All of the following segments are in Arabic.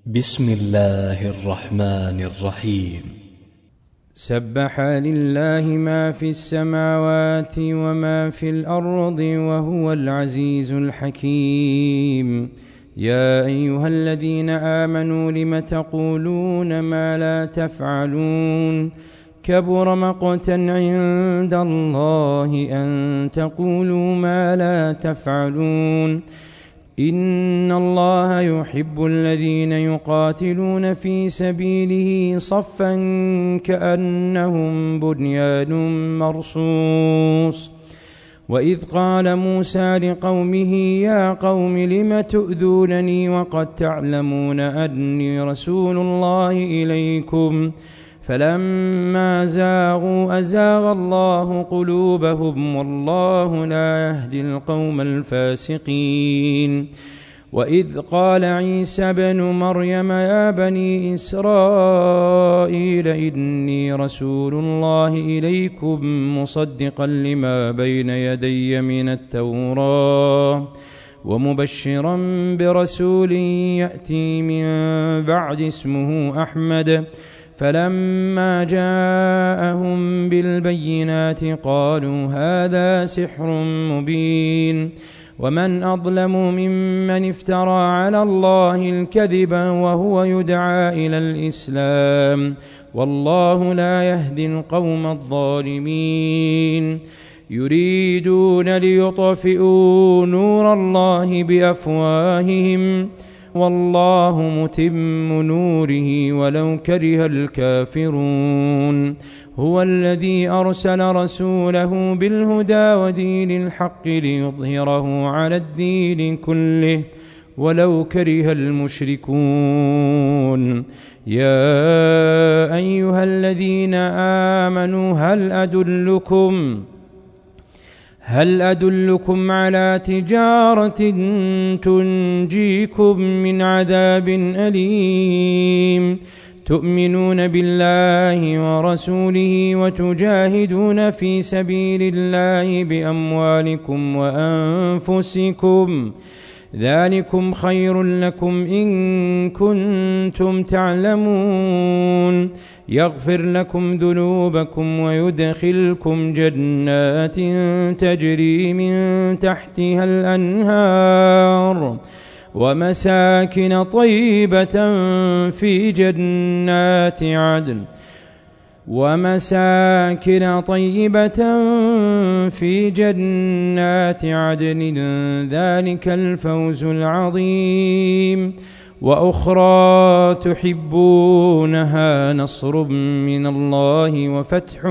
بسم الله الرحمن الرحيم. سبح لله ما في السماوات وما في الأرض وهو العزيز الحكيم. يا أيها الذين آمنوا لم تقولون ما لا تفعلون كبر مقتا عند الله أن تقولوا ما لا تفعلون. إن الله يحب الذين يقاتلون في سبيله صفا كأنهم بنيان مرصوص. وإذ قال موسى لقومه يا قوم لم تؤذونني وقد تعلمون أني رسول الله إليكم فلما زاغوا أزاغ الله قلوبهم والله لا يهدي القوم الفاسقين. وإذ قال عيسى ابن مريم يا بني إسرائيل إني رسول الله إليكم مصدقا لما بين يدي من التوراة ومبشرا برسول يأتي من بعد اسمه أحمد. فلما جاءهم بالبينات قالوا هذا سحر مبين. ومن أظلم ممن افترى على الله الكذب وهو يدعى إلى الإسلام والله لا يهدي القوم الظالمين. يريدون ليطفئوا نور الله بأفواههم والله متم نوره ولو كره الكافرون. هو الذي أرسل رسوله بالهدى ودين الحق ليظهره على الدين كله ولو كره المشركون. يا أيها الذين آمنوا هل أدلكم على تجارة تنجيكم من عذاب أليم تؤمنون بالله ورسوله وتجاهدون في سبيل الله بأموالكم وأنفسكم ذلكم خير لكم إن كنتم تعلمون. يغفر لكم ذنوبكم ويدخلكم جنات تجري من تحتها الأنهار ومساكن طيبة في جنات عدن ذلك الفوز العظيم. وأخرى تحبونها نصر من الله وفتح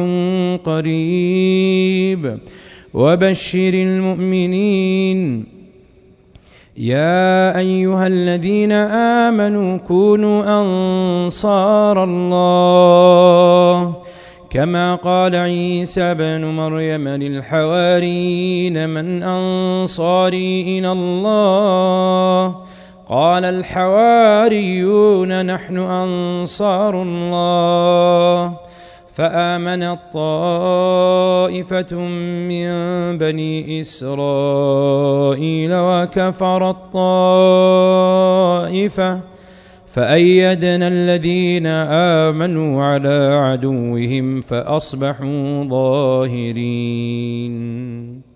قريب وبشر المؤمنين. يا أيها الذين آمنوا كونوا أنصار الله كما قال عيسى ابن مريم للحواريين من أنصاري إلى الله قال الحواريون نحن أنصار الله. فآمنت طائفة من بني إسرائيل وكفرت طائفة فأيدنا الذين آمنوا على عدوهم فأصبحوا ظاهرين.